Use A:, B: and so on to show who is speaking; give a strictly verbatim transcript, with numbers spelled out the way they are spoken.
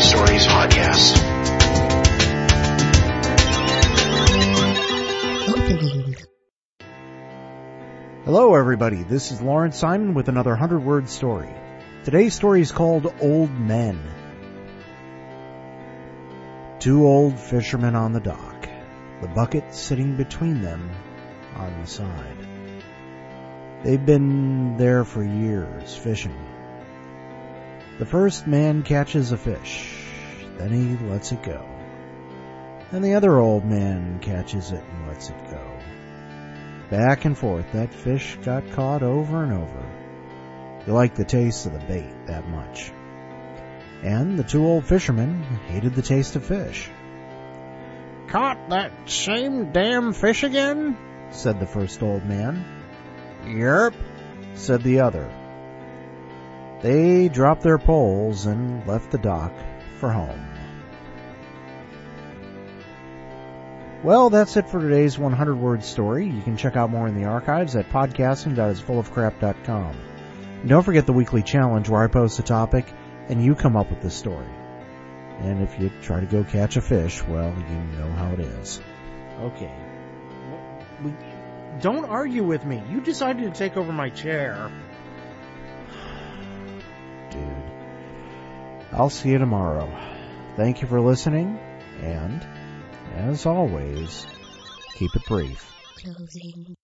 A: Stories podcast.
B: Opening.
C: Hello everybody, this is Lawrence Simon with another hundred-word story. Today's story is called Old Men. Two old fishermen on the dock, the bucket sitting between them on the side. They've been there for years, fishing. The first man catches a fish, then he lets it go. Then the other old man catches it and lets it go. Back and forth, that fish got caught over and over. He liked the taste of the bait that much. And the two old fishermen hated the taste of fish.
D: "Caught that same damn fish again?"
C: said the first old man.
D: "Yerp,"
C: said the other. They dropped their poles and left the dock for home. Well, that's it for today's hundred-word story. You can check out more in the archives at podcasting dot is full of crap dot com. And don't forget the weekly challenge where I post a topic and you come up with the story. And if you try to go catch a fish, well, you know how it is.
D: Okay. We, don't argue with me. You decided to take over my chair.
C: Dude. I'll see you tomorrow. Thank you for listening, and, as always, keep it brief.
B: Closing.